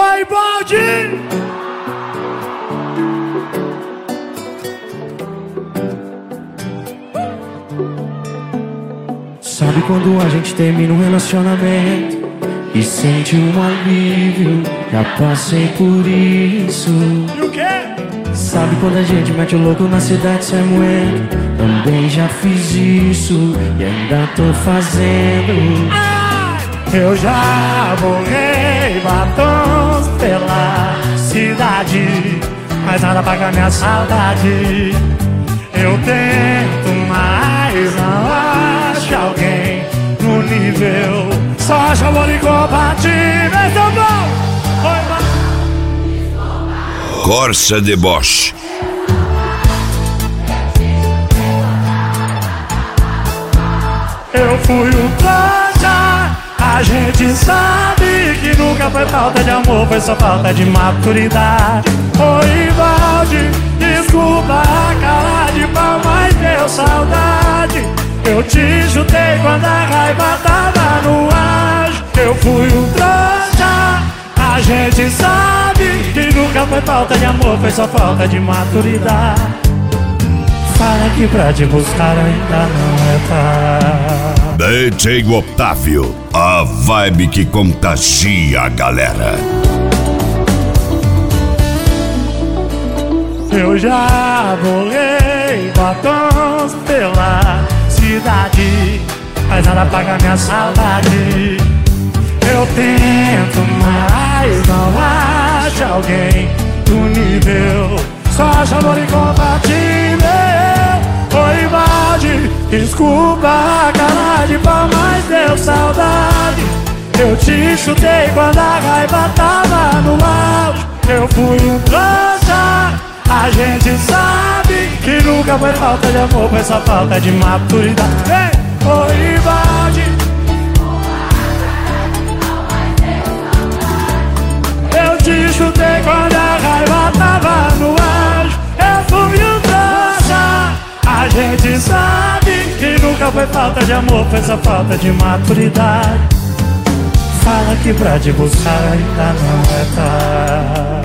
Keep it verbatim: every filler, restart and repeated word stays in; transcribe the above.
Oi, Baldi! Sabe quando a gente termina um relacionamento e sente um alívio? Já passei por isso. E o quê? Sabe quando a gente mete o louco na cidade sem moeda? Também já fiz isso e ainda tô fazendo. Ai! Eu já borrei batons pela cidade, mas nada apaga minha saudade. Eu tento, mas não acho alguém no nível. Só acho amor incompatível. Então bom! Oi, mano! Corsa de Bosch. Eu fui um trouxa. A gente sabe que nunca foi falta de amor, foi só falta de maturidade. Oi, Valde, desculpa a cara de pau, mas deu saudade. Eu te chutei quando a raiva tava no ar. Eu fui um trouxa. A gente sabe que nunca foi falta de amor, foi só falta de maturidade. Fala que pra te buscar ainda não é tarde. D J Otávio, a vibe que contagia a galera. Eu já borrei batons pela cidade, mas nada apaga minha saudade. Eu tento, mas não acho alguém do nível. Só acho amor incompatível. Oi, Valde, desculpa a cara de pau, mas deu saudade. Eu te chutei quando a raiva tava no auge. Eu fui um trouxa. A gente sabe que nunca foi falta de amor, foi só falta de maturidade. Ei, oi, Valde, eu te chutei quando a raiva tava no auge. Eu fui um trouxa. A gente sabe que nunca foi falta de amor, foi só falta de maturidade. Fala que pra te buscar ainda não é tarde.